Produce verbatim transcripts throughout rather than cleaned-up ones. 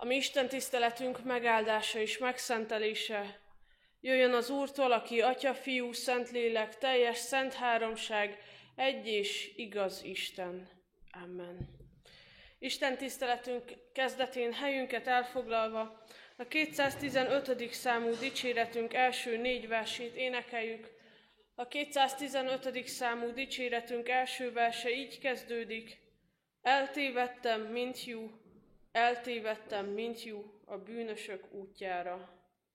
A mi Isten tiszteletünk megáldása és megszentelése jöjjön az Úrtól, aki Atya, Fiú, Szentlélek, teljes szent háromság, egy és igaz Isten. Amen. Isten tiszteletünk kezdetén helyünket elfoglalva a kétszáztizenötödik számú dicséretünk első négy versét énekeljük. A kétszáztizenötödik számú dicséretünk első verse így kezdődik: Eltévedtem, mint jú, eltévedtem, mint jú a bűnösök útjára.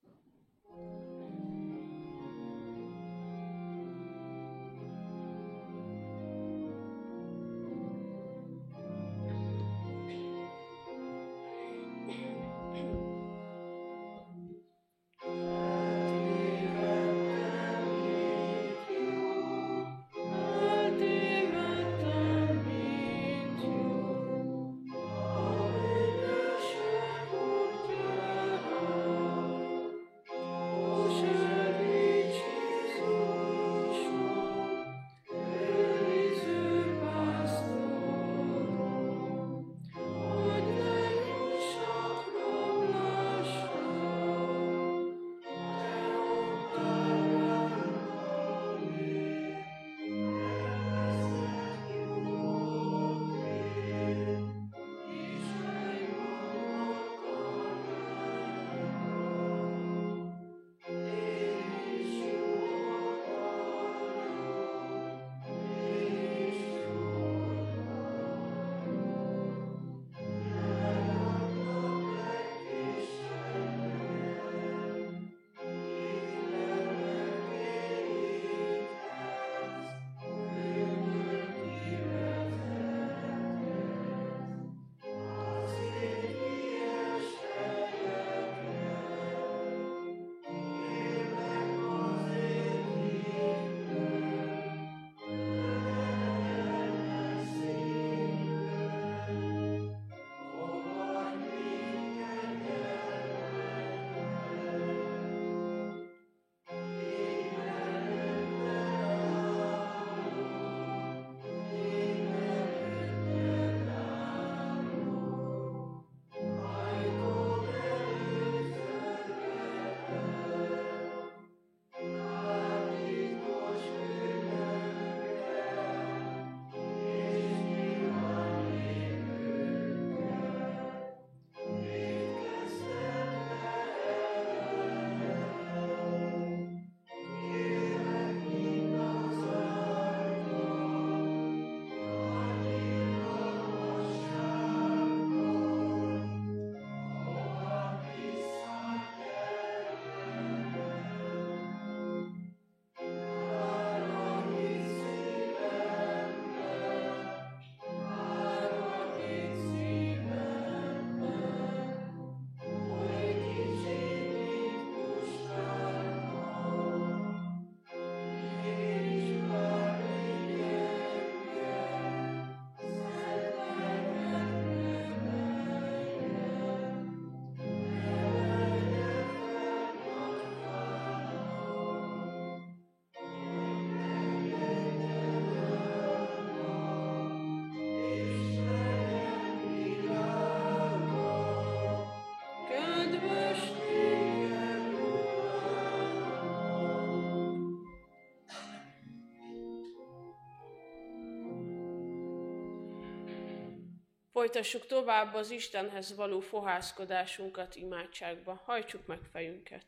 Folytassuk tovább az Istenhez való fohászkodásunkat imádságba. Hajtsuk meg fejünket.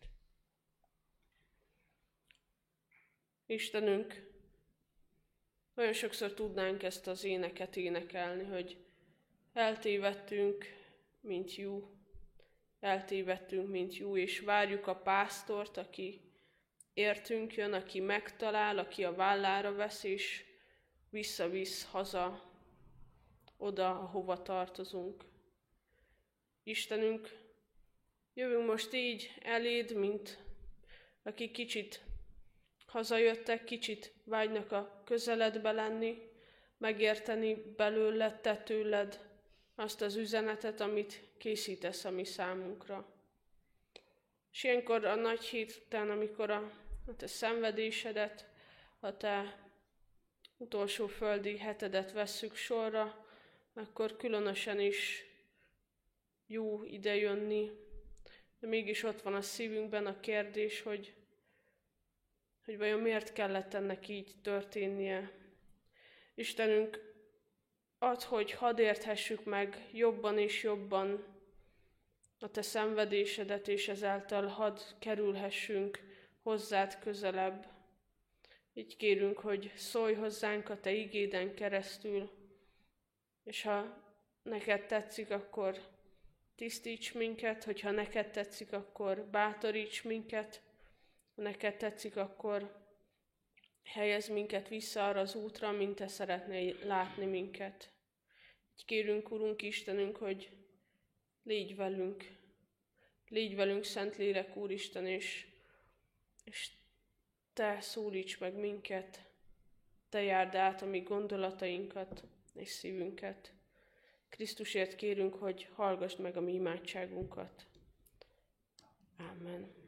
Istenünk, nagyon sokszor tudnánk ezt az éneket énekelni, hogy eltévedtünk, mint jú, eltévedtünk, mint jú, és várjuk a pásztort, aki értünk jön, aki megtalál, aki a vállára vesz, és visszavisz haza, oda, ahova tartozunk. Istenünk, jövünk most így eléd, mint akik kicsit hazajöttek, kicsit vágynak a közeledbe lenni, megérteni belőled, te tőled azt az üzenetet, amit készítesz a mi számunkra. És ilyenkor a nagy héten, amikor a, a te szenvedésedet, a te utolsó földi hetedet vesszük sorra, akkor különösen is jó idejönni, de mégis ott van a szívünkben a kérdés, hogy, hogy vajon miért kellett ennek így történnie. Istenünk, add, hogy hadd érthessük meg jobban és jobban a Te szenvedésedet, és ezáltal hadd kerülhessünk hozzád közelebb. Így kérünk, hogy szólj hozzánk a Te igéden keresztül, és ha neked tetszik, akkor tisztíts minket, hogyha neked tetszik, akkor bátoríts minket, ha neked tetszik, akkor helyezz minket vissza arra az útra, mint Te szeretnél látni minket. Így kérünk, Urunk Istenünk, hogy légy velünk, légy velünk, Szentlélek Úristen, és, és Te szólíts meg minket, Te járd át a mi gondolatainkat és szívünket. Krisztusért kérünk, hogy hallgassd meg a mi imádságunkat. Amen.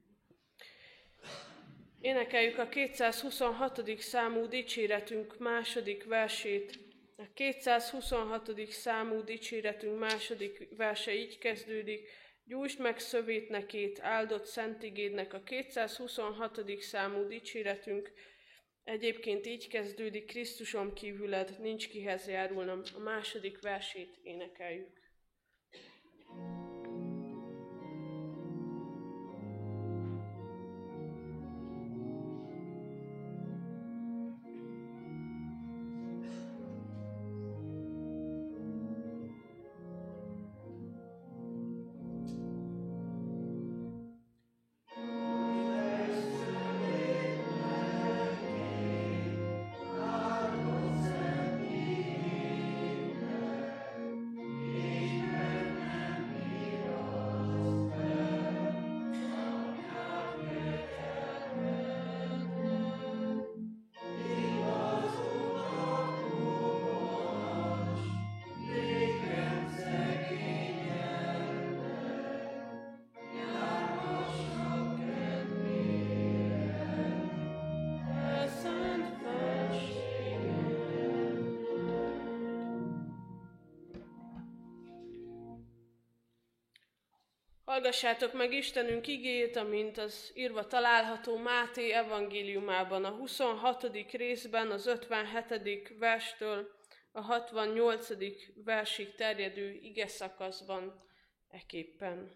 Énekeljük a kétszázhuszonhatodik számú dicséretünk második versét. A kétszázhuszonhatodik számú dicséretünk második verse így kezdődik: Gyújtsd meg szövét nekét, áldott szent igédnek. A kétszázhuszonhatodik számú dicséretünk egyébként így kezdődik: Krisztuson kívüled nincs kihez járulnom. A második versét énekeljük. Hallgassátok meg Istenünk igéjét, amint az írva található Máté evangéliumában, a huszonhatodik részben, az ötvenhetedik verstől a hatvannyolcadik versig terjedő igeszakaszban eképpen.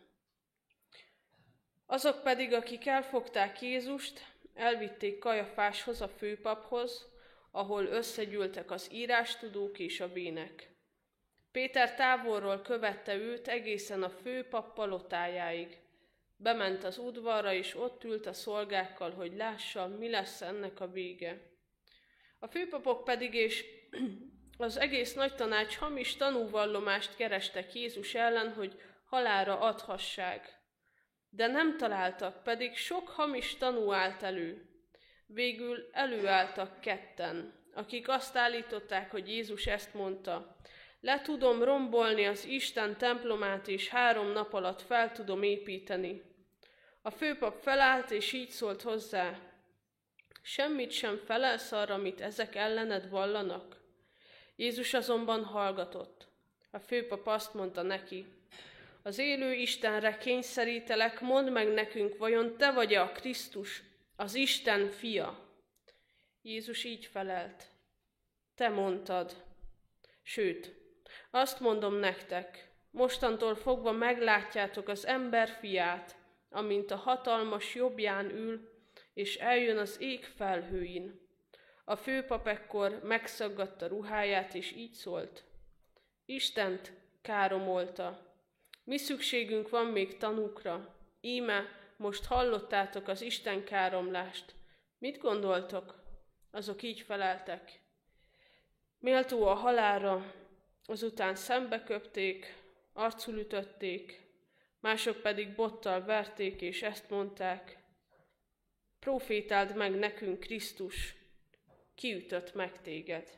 Azok pedig, akik elfogták Jézust, elvitték Kajafáshoz, a főpaphoz, ahol összegyűltek az írástudók és a vének. Péter távolról követte őt egészen a főpap palotájáig. Bement az udvarra, és ott ült a szolgákkal, hogy lássa, mi lesz ennek a vége. A főpapok pedig és az egész nagy tanács hamis tanúvallomást kerestek Jézus ellen, hogy halálra adhassák. De nem találtak, pedig sok hamis tanú állt elő. Végül előálltak ketten, akik azt állították, hogy Jézus ezt mondta: Le tudom rombolni az Isten templomát, és három nap alatt fel tudom építeni. A főpap felállt, és így szólt hozzá: Semmit sem felelsz arra, amit ezek ellened vallanak? Jézus azonban hallgatott. A főpap azt mondta neki: Az élő Istenre kényszerítelek, mondd meg nekünk, vajon te vagy-e a Krisztus, az Isten fia? Jézus így felelt: Te mondtad. Sőt, azt mondom nektek, mostantól fogva meglátjátok az ember fiát, amint a hatalmas jobbján ül, és eljön az ég felhőin. A főpap ekkor megszaggatta ruháját, és így szólt: Istent káromolta. Mi szükségünk van még tanúkra? Íme, most hallottátok az Isten káromlást. Mit gondoltok? Azok így feleltek: Méltó a halálra. Azután szembeköpték, arcul ütötték, mások pedig bottal verték, és ezt mondták: Profétáld meg nekünk, Krisztus, ki ütött meg téged?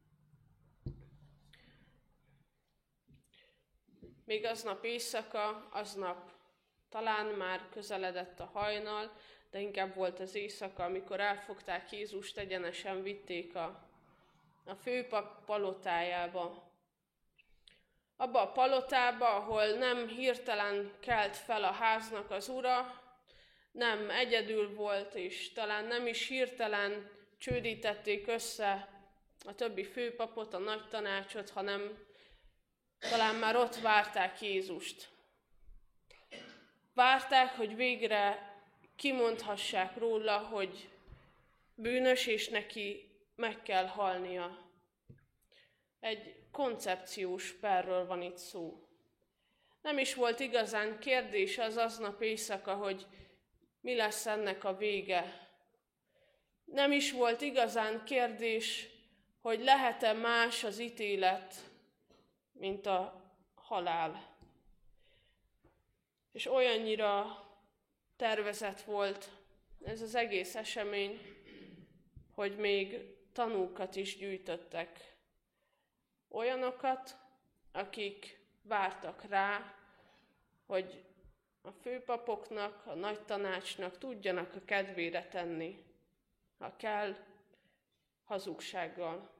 Még aznap éjszaka, aznap talán már közeledett a hajnal, de inkább volt az éjszaka, amikor elfogták Jézust, egyenesen vitték a, a főpap palotájába. abba a palotába, ahol nem hirtelen kelt fel a háznak az ura, nem egyedül volt, és talán nem is hirtelen csődítették össze a többi főpapot, a nagy tanácsot, hanem talán már ott várták Jézust. Várták, hogy végre kimondhassák róla, hogy bűnös, és neki meg kell halnia. Egy koncepciós perről van itt szó. Nem is volt igazán kérdés az aznap éjszaka, hogy mi lesz ennek a vége. Nem is volt igazán kérdés, hogy lehet-e más az ítélet, mint a halál. És olyannyira tervezett volt ez az egész esemény, hogy még tanúkat is gyűjtöttek. Olyanokat, akik vártak rá, hogy a főpapoknak, a nagy tanácsnak tudjanak a kedvére tenni, ha kell, hazugsággal.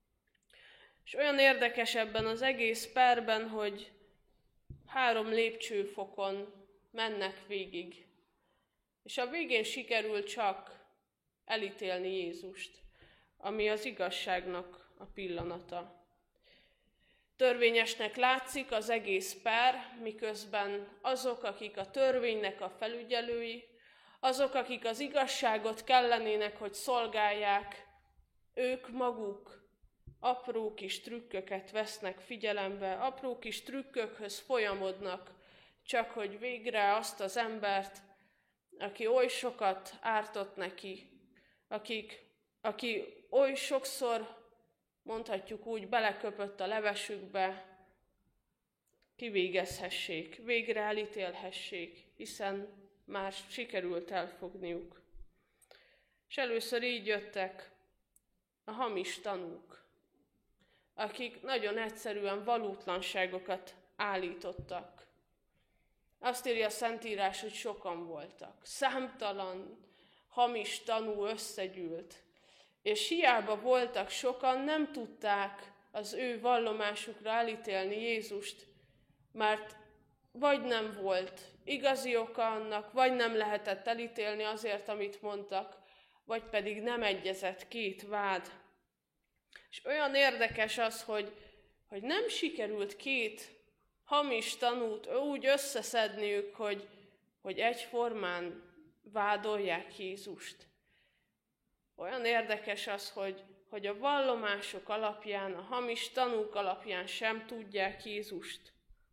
És olyan érdekes ebben az egész perben, hogy három lépcsőfokon mennek végig. És a végén sikerül csak elítélni Jézust, ami az igazságnak a pillanata. Törvényesnek látszik az egész per, miközben azok, akik a törvénynek a felügyelői, azok, akik az igazságot kellenének, hogy szolgálják, ők maguk apró kis trükköket vesznek figyelembe, apró kis trükkökhöz folyamodnak, csak hogy végre azt az embert, aki oly sokat ártott neki, akik, aki oly sokszor, mondhatjuk úgy, beleköpött a levesükbe, kivégezhessék, végre elítélhessék, hiszen már sikerült elfogniuk. És először így jöttek a hamis tanúk, akik nagyon egyszerűen valótlanságokat állítottak. Azt írja a Szentírás, hogy sokan voltak. Számtalan hamis tanú összegyűlt, és hiába voltak sokan, nem tudták az ő vallomásukra elítélni Jézust, mert vagy nem volt igazi oka annak, vagy nem lehetett elítélni azért, amit mondtak, vagy pedig nem egyezett két vád. És olyan érdekes az, hogy, hogy nem sikerült két hamis tanút úgy összeszedniük, hogy, hogy egyformán vádolják Jézust. Olyan érdekes az, hogy, hogy a vallomások alapján, a hamis tanúk alapján sem tudják Jézust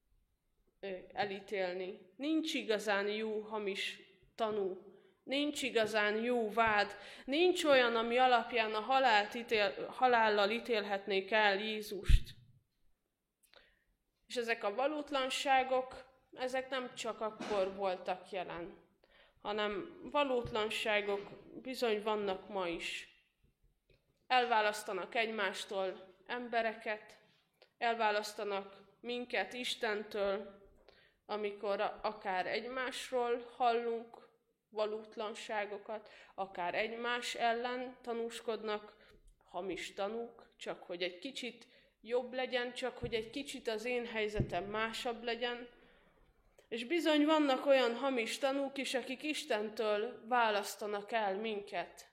elítélni. Nincs igazán jó hamis tanú, nincs igazán jó vád, nincs olyan, ami alapján a halált ítél, halállal ítélhetnék el Jézust. És ezek a valótlanságok, ezek nem csak akkor voltak jelen, hanem valótlanságok bizony vannak ma is. Elválasztanak egymástól embereket, elválasztanak minket Istentől, amikor akár egymásról hallunk valótlanságokat, akár egymás ellen tanúskodnak hamis tanúk, csak hogy egy kicsit jobb legyen, csak hogy egy kicsit az én helyzetem másabb legyen. És bizony vannak olyan hamis tanúk is, akik Istentől választanak el minket.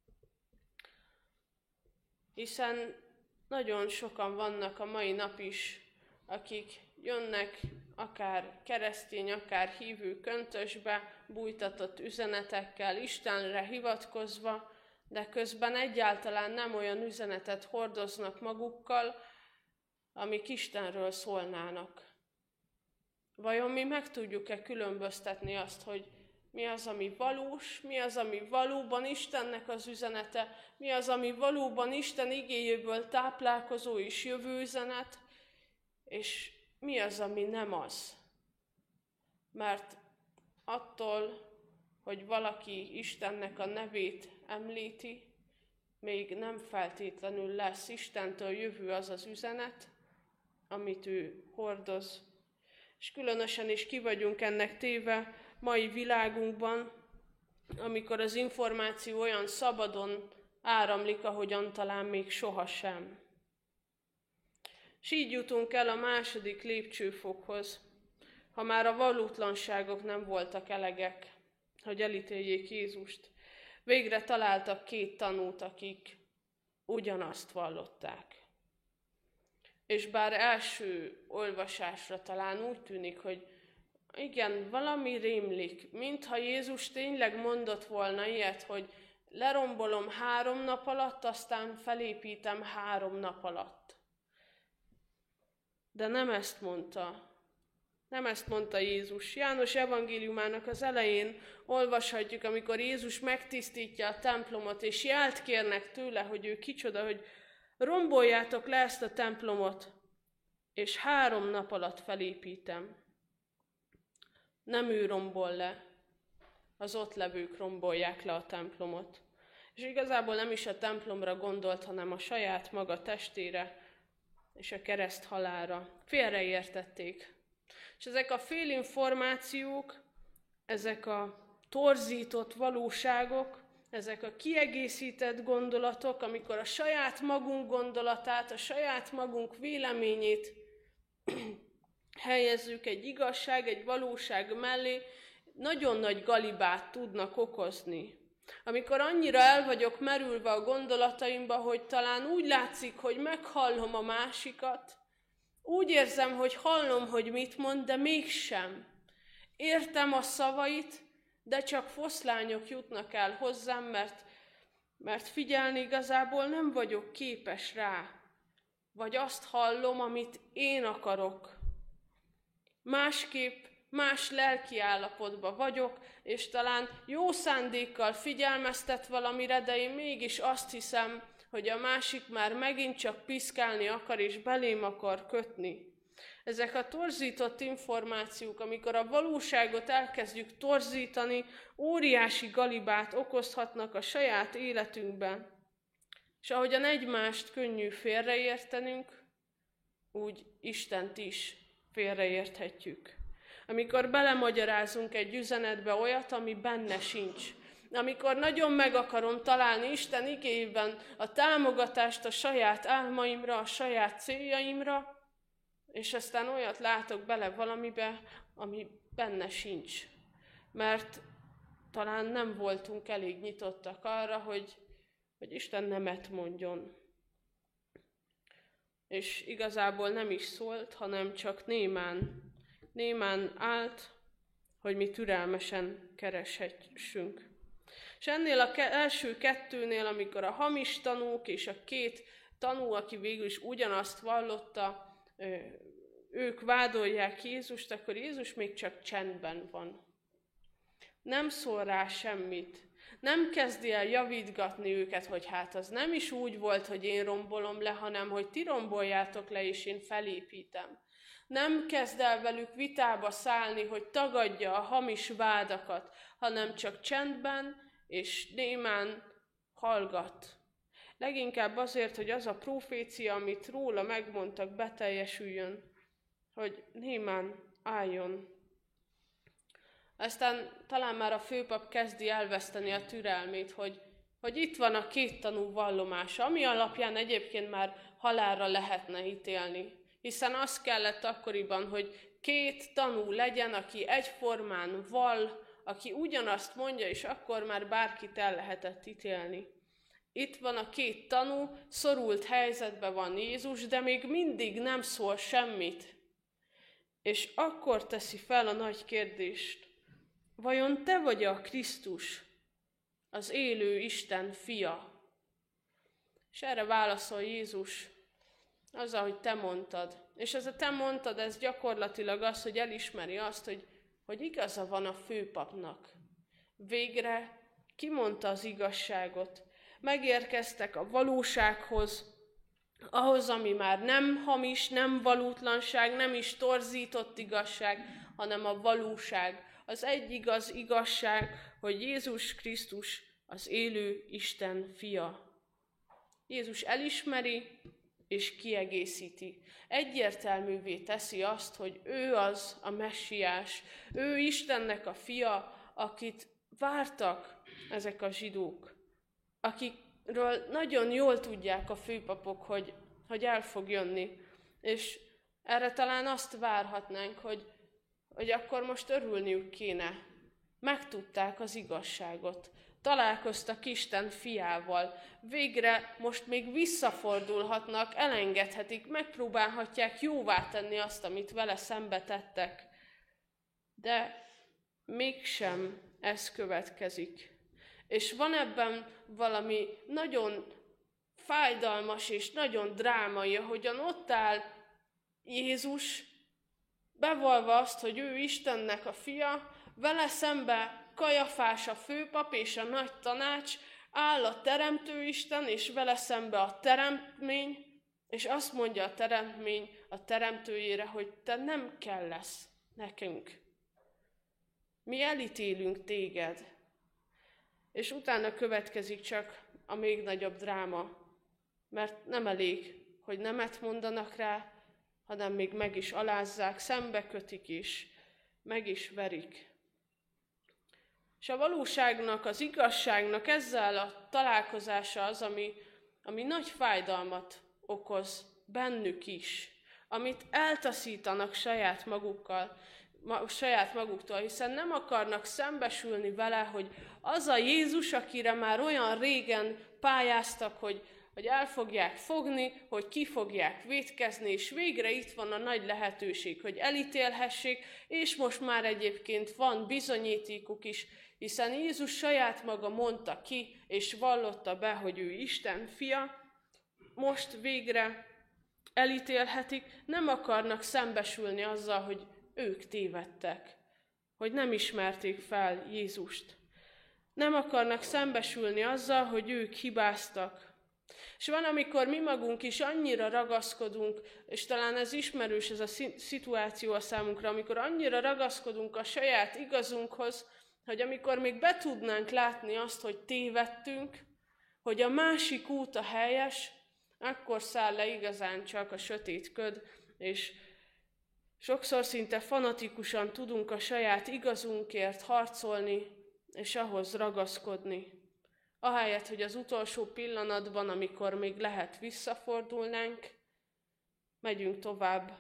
Hiszen nagyon sokan vannak a mai nap is, akik jönnek akár keresztény, akár hívő köntösbe, bújtatott üzenetekkel, Istenre hivatkozva, de közben egyáltalán nem olyan üzenetet hordoznak magukkal, amik Istenről szólnának. Vajon mi meg tudjuk-e különböztetni azt, hogy mi az, ami valós, mi az, ami valóban Istennek az üzenete, mi az, ami valóban Isten igéjéből táplálkozó és jövő üzenet, és mi az, ami nem az. Mert attól, hogy valaki Istennek a nevét említi, még nem feltétlenül lesz Istentől jövő az az üzenet, amit ő hordoz. És különösen is ki vagyunk ennek téve mai világunkban, amikor az információ olyan szabadon áramlik, ahogyan talán még sohasem. És így jutunk el a második lépcsőfokhoz, ha már a valótlanságok nem voltak elegek, hogy elítéljék Jézust. Végre találtak két tanút, akik ugyanazt vallották. És bár első olvasásra talán úgy tűnik, hogy igen, valami rémlik, mintha Jézus tényleg mondott volna ilyet, hogy lerombolom három nap alatt, aztán felépítem három nap alatt. De nem ezt mondta. Nem ezt mondta Jézus. János evangéliumának az elején olvashatjuk, amikor Jézus megtisztítja a templomot, és jelt kérnek tőle, hogy ő kicsoda, hogy romboljátok le ezt a templomot, és három nap alatt felépítem. Nem ő rombol le, az ott levők rombolják le a templomot. És igazából nem is a templomra gondolt, hanem a saját maga testére és a kereszt halálra. Félreértették. És ezek a félinformációk, ezek a torzított valóságok, ezek a kiegészített gondolatok, amikor a saját magunk gondolatát, a saját magunk véleményét helyezzük egy igazság, egy valóság mellé, nagyon nagy galibát tudnak okozni. Amikor annyira el vagyok merülve a gondolataimba, hogy talán úgy látszik, hogy meghallom a másikat, úgy érzem, hogy hallom, hogy mit mond, de mégsem. Értem a szavait, de csak foszlányok jutnak el hozzám, mert, mert figyelni igazából nem vagyok képes rá. Vagy azt hallom, amit én akarok. Másképp, más lelki állapotban vagyok, és talán jó szándékkal figyelmeztet valamire, de én mégis azt hiszem, hogy a másik már megint csak piszkálni akar, és belém akar kötni. Ezek a torzított információk, amikor a valóságot elkezdjük torzítani, óriási galibát okozhatnak a saját életünkben. És ahogyan egymást könnyű félreértenünk, úgy Istent is félreérthetjük. Amikor belemagyarázunk egy üzenetbe olyat, ami benne sincs. Amikor nagyon meg akarom találni Isten igéjében a támogatást a saját álmaimra, a saját céljaimra, és aztán olyat látok bele valamibe, ami benne sincs. Mert talán nem voltunk elég nyitottak arra, hogy, hogy Isten nemet mondjon. És igazából nem is szólt, hanem csak némán, némán állt, hogy mi türelmesen kereshessünk. És ennél az első kettőnél, amikor a hamis tanúk és a két tanú, aki végül is ugyanazt vallotta, ők vádolják Jézust, akkor Jézus még csak csendben van. Nem szól rá semmit. Nem kezdi el javítgatni őket, hogy hát az nem is úgy volt, hogy én rombolom le, hanem hogy ti romboljátok le, és én felépítem. Nem kezd el velük vitába szállni, hogy tagadja a hamis vádakat, hanem csak csendben és némán hallgat. Leginkább azért, hogy az a profécia, amit róla megmondtak, beteljesüljön, hogy némán álljon. Aztán talán már a főpap kezdi elveszteni a türelmét, hogy, hogy itt van a két tanú vallomása, ami alapján egyébként már halálra lehetne ítélni. Hiszen az kellett akkoriban, hogy két tanú legyen, aki egyformán vall, aki ugyanazt mondja, és akkor már bárkit el lehetett ítélni. Itt van a két tanú, szorult helyzetben van Jézus, de még mindig nem szól semmit. És akkor teszi fel a nagy kérdést, vajon te vagy a Krisztus, az élő Isten fia? És erre válaszol Jézus azzal, hogy te mondtad. És ez a te mondtad, ez gyakorlatilag az, hogy elismeri azt, hogy, hogy igaza van a főpapnak. Végre kimondta az igazságot. Megérkeztek a valósághoz, ahhoz, ami már nem hamis, nem valótlanság, nem is torzított igazság, hanem a valóság. Az egy igaz igazság, hogy Jézus Krisztus az élő Isten fia. Jézus elismeri és kiegészíti. Egyértelművé teszi azt, hogy ő az a messiás, ő Istennek a fia, akit vártak ezek a zsidók, akikről nagyon jól tudják a főpapok, hogy, hogy el fog jönni. És erre talán azt várhatnánk, hogy, hogy akkor most örülniük kéne. Megtudták az igazságot. Találkoztak Isten fiával. Végre most még visszafordulhatnak, elengedhetik, megpróbálhatják jóvá tenni azt, amit vele szembe tettek. De mégsem ez következik. És van ebben valami nagyon fájdalmas és nagyon drámai, ahogyan ott áll Jézus, bevallva azt, hogy ő Istennek a fia, vele szembe Kajafás a főpap és a nagy tanács, áll a teremtő Isten, és vele szembe a teremtmény, és azt mondja a teremtmény a teremtőjére, hogy te nem kell lesz nekünk. Mi elítélünk téged. És utána következik csak a még nagyobb dráma, mert nem elég, hogy nemet mondanak rá, hanem még meg is alázzák, szembe kötik is, meg is verik. És a valóságnak, az igazságnak ezzel a találkozása az, ami, ami nagy fájdalmat okoz bennük is, amit eltaszítanak saját magukkal, ma, saját maguktól, hiszen nem akarnak szembesülni vele, hogy az a Jézus, akire már olyan régen pályáztak, hogy, hogy el fogják fogni, hogy ki fogják vétkezni, és végre itt van a nagy lehetőség, hogy elítélhessék, és most már egyébként van bizonyítékuk is, hiszen Jézus saját maga mondta ki, és vallotta be, hogy ő Isten fia, most végre elítélhetik, nem akarnak szembesülni azzal, hogy ők tévedtek, hogy nem ismerték fel Jézust. Nem akarnak szembesülni azzal, hogy ők hibáztak. És van, amikor mi magunk is annyira ragaszkodunk, és talán ez ismerős ez a szituáció a számunkra, amikor annyira ragaszkodunk a saját igazunkhoz, hogy amikor még be tudnánk látni azt, hogy tévedtünk, hogy a másik út a helyes, akkor száll le igazán csak a sötét köd, és sokszor szinte fanatikusan tudunk a saját igazunkért harcolni, és ahhoz ragaszkodni. Ahelyett, hogy az utolsó pillanatban, amikor még lehet, visszafordulnánk, megyünk tovább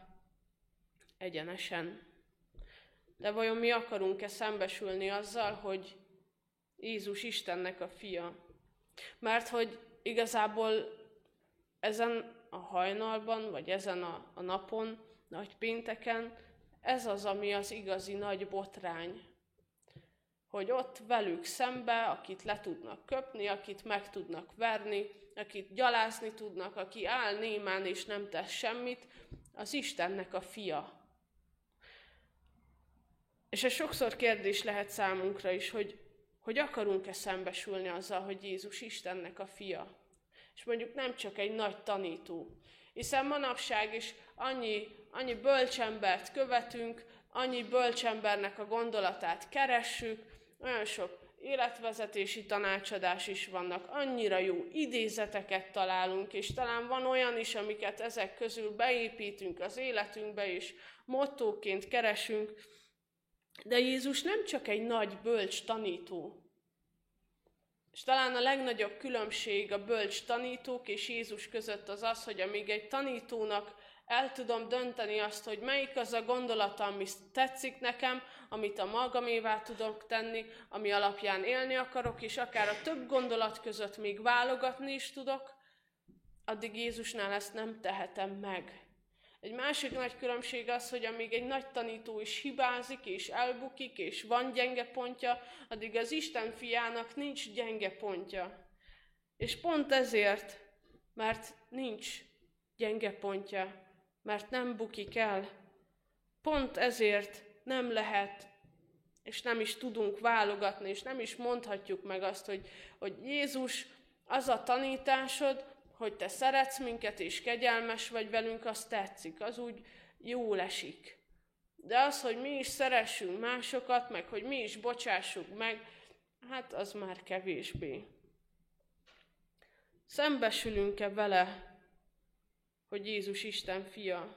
egyenesen. De vajon mi akarunk-e szembesülni azzal, hogy Jézus Istennek a fia? Mert hogy igazából ezen a hajnalban, vagy ezen a, a napon, nagy pénteken, ez az, ami az igazi nagy botrány. Hogy ott velük szembe, akit le tudnak köpni, akit meg tudnak verni, akit gyalázni tudnak, aki áll némán és nem tesz semmit, az Istennek a fia. És ez sokszor kérdés lehet számunkra is, hogy, hogy akarunk-e szembesülni azzal, hogy Jézus Istennek a fia. És mondjuk nem csak egy nagy tanító. Hiszen manapság is annyi, annyi bölcsembert követünk, annyi bölcsembernek a gondolatát keressük, olyan sok életvezetési tanácsadás is vannak, annyira jó idézeteket találunk, és talán van olyan is, amiket ezek közül beépítünk az életünkbe, és mottóként keresünk. De Jézus nem csak egy nagy bölcs tanító. És talán a legnagyobb különbség a bölcs tanítók és Jézus között az az, hogy amíg egy tanítónak el tudom dönteni azt, hogy melyik az a gondolata, ami tetszik nekem, amit a magamévá tudok tenni, ami alapján élni akarok, és akár a több gondolat között még válogatni is tudok, addig Jézusnál ezt nem tehetem meg. Egy másik nagy különbség az, hogy amíg egy nagy tanító is hibázik, és elbukik, és van gyenge pontja, addig az Isten fiának nincs gyenge pontja. És pont ezért, mert nincs gyenge pontja, mert nem bukik el, pont ezért nem lehet, és nem is tudunk válogatni, és nem is mondhatjuk meg azt, hogy, hogy Jézus, az a tanításod, hogy te szeretsz minket, és kegyelmes vagy velünk, az tetszik, az úgy jól esik. De az, hogy mi is szeressünk másokat, meg hogy mi is bocsássuk meg, hát az már kevésbé. Szembesülünk-e vele, hogy Jézus Isten fia?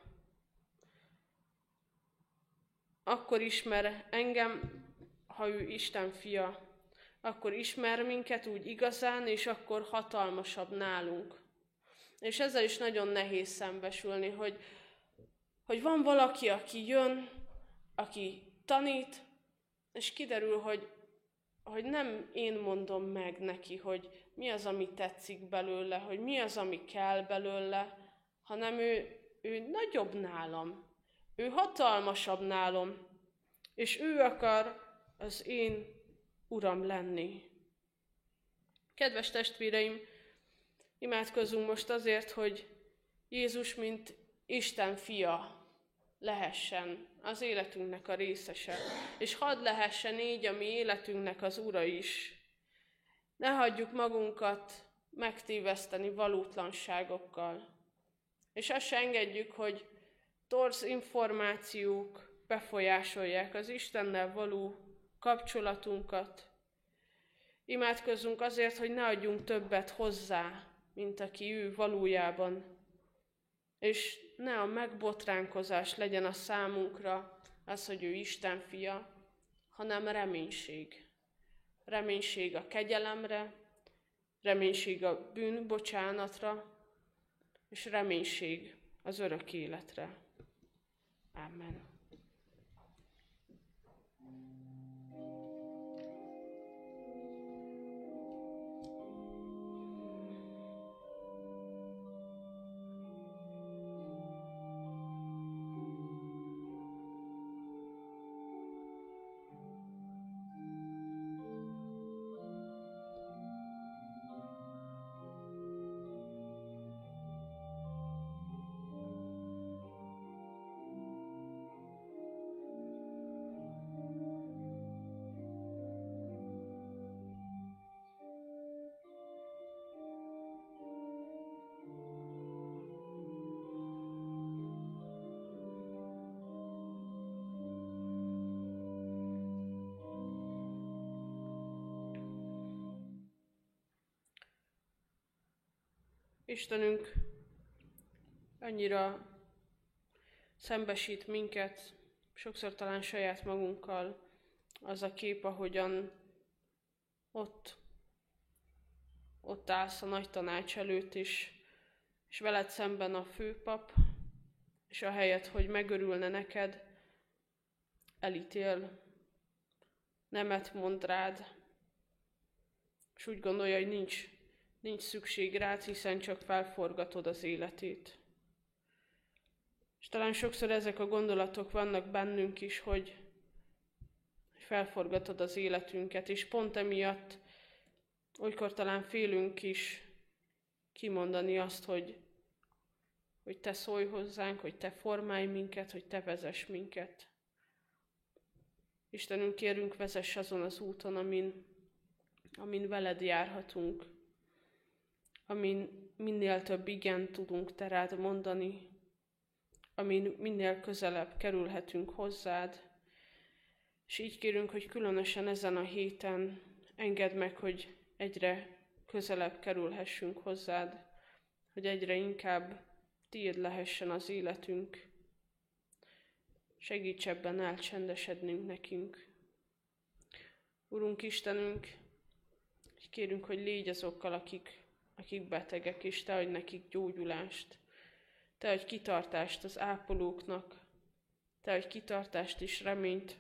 Akkor ismer engem, ha ő Isten fia, akkor ismer minket úgy igazán, és akkor hatalmasabb nálunk. És ezzel is nagyon nehéz szembesülni, hogy, hogy van valaki, aki jön, aki tanít, és kiderül, hogy, hogy nem én mondom meg neki, hogy mi az, ami tetszik belőle, hogy mi az, ami kell belőle, hanem ő, ő nagyobb nálam, ő hatalmasabb nálam, és ő akar az én Uram lenni. Kedves testvéreim, imádkozzunk most azért, hogy Jézus, mint Isten fia lehessen az életünknek a részese, és hadd lehessen így a mi életünknek az Ura is. Ne hagyjuk magunkat megtéveszteni valótlanságokkal, és azt se engedjük, hogy torz információk befolyásolják az Istennel való kapcsolatunkat. Imádkozzunk azért, hogy ne adjunk többet hozzá, mint aki ő valójában, és ne a megbotránkozás legyen a számunkra az, hogy ő Isten fia, hanem reménység. Reménység a kegyelemre, reménység a bűnbocsánatra, és reménység az örök életre. Amen. Istenünk annyira szembesít minket, sokszor talán saját magunkkal, az a kép, ahogyan ott, ott állsz a nagy tanács előtt is, és veled szemben a főpap, és ahelyett, hogy megörülne neked, elítél, nemet mond rád, és úgy gondolja, hogy nincs Nincs szükség rád, hiszen csak felforgatod az életét. És talán sokszor ezek a gondolatok vannak bennünk is, hogy felforgatod az életünket, és pont emiatt olykor talán félünk is kimondani azt, hogy, hogy te szólj hozzánk, hogy te formálj minket, hogy te vezess minket. Istenünk, kérünk, vezess azon az úton, amin, amin veled járhatunk, amin minél több igent tudunk te rád mondani, amin minél közelebb kerülhetünk hozzád, és így kérünk, hogy különösen ezen a héten engedd meg, hogy egyre közelebb kerülhessünk hozzád, hogy egyre inkább tiéd lehessen az életünk. Segíts ebben elcsendesednünk nekünk. Urunk Istenünk, kérünk, hogy légy azokkal, akik akik betegek, és te adj nekik gyógyulást. Te adj kitartást az ápolóknak, te adj kitartást és reményt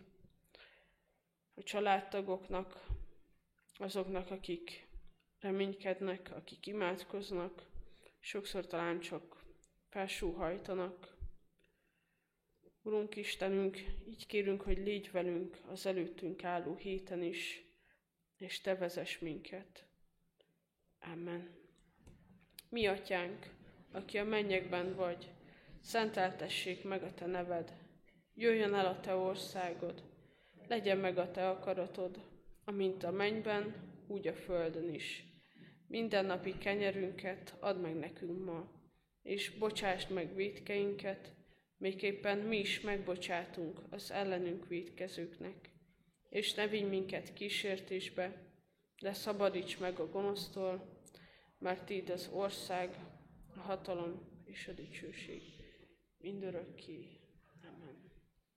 a családtagoknak, azoknak, akik reménykednek, akik imádkoznak, sokszor talán csak felsóhajtanak. Urunk Istenünk, így kérünk, hogy légy velünk az előttünk álló héten is, és te vezess minket. Amen. Mi atyánk, aki a mennyekben vagy, szenteltessék meg a te neved, jöjjön el a te országod, legyen meg a te akaratod, amint a mennyben, úgy a földön is. Mindennapi kenyerünket add meg nekünk ma, és bocsásd meg vétkeinket, mégképpen mi is megbocsátunk az ellenünk vétkezőknek. És ne vigy minket kísértésbe, de szabadíts meg a gonosztól, mert tiéd az ország, a hatalom és a dicsőség mindörökké. Amen.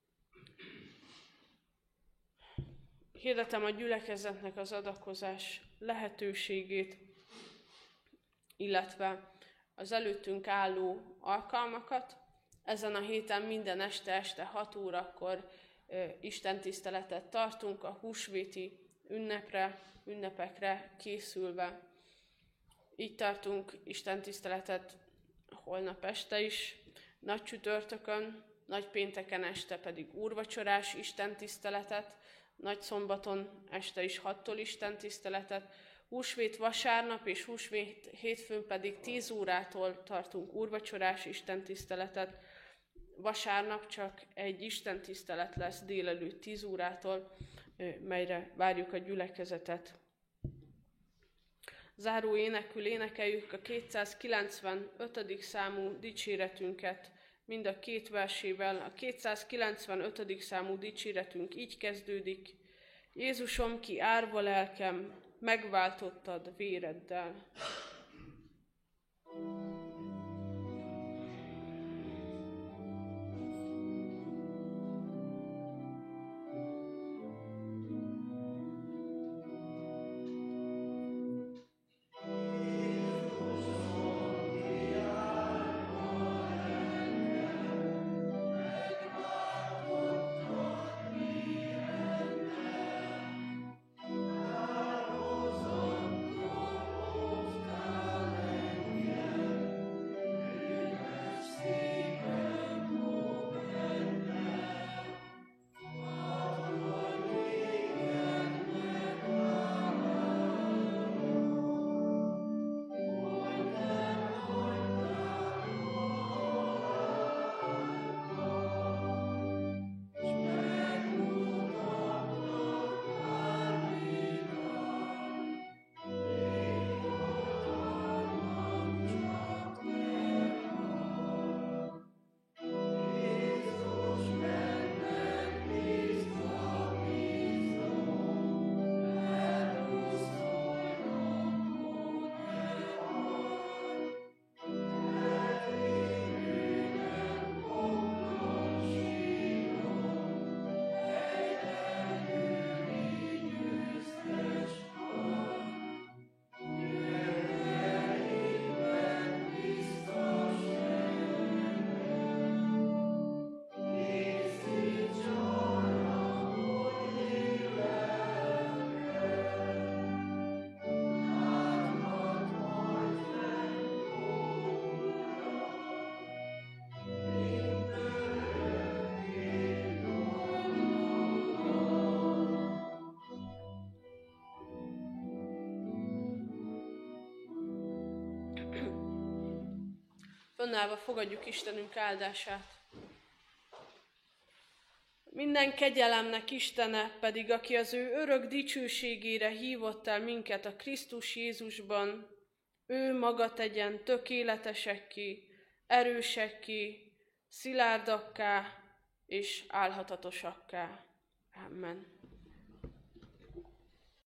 Hirdetem a gyülekezetnek az adakozás lehetőségét, illetve az előttünk álló alkalmakat. ezen a héten minden este, este hat órakor istentiszteletet tartunk a húsvéti ünnepre, ünnepekre készülve. Így tartunk istentiszteletet holnap este is, nagy csütörtökön, nagy pénteken este pedig úrvacsorás istentiszteletet, nagy szombaton este is hattól istentiszteletet, húsvét vasárnap és húsvét hétfőn pedig tíz órától tartunk úrvacsorás istentiszteletet. Vasárnap csak egy istentisztelet lesz délelőtt tíz órától, melyre várjuk a gyülekezetet. Záró énekül énekeljük a kétszázkilencvenötödik számú dicséretünket, mind a két versével. A kétszázkilencvenötödik számú dicséretünk így kezdődik: Jézusom, ki árva lelkem, megváltottad véreddel. Fönnállva fogadjuk Istenünk áldását. Minden kegyelemnek Istene pedig, aki az ő örök dicsőségére hívott el minket a Krisztus Jézusban, ő maga tegyen tökéletesekké, erősekké, szilárdakká és álhatatosakká. Amen.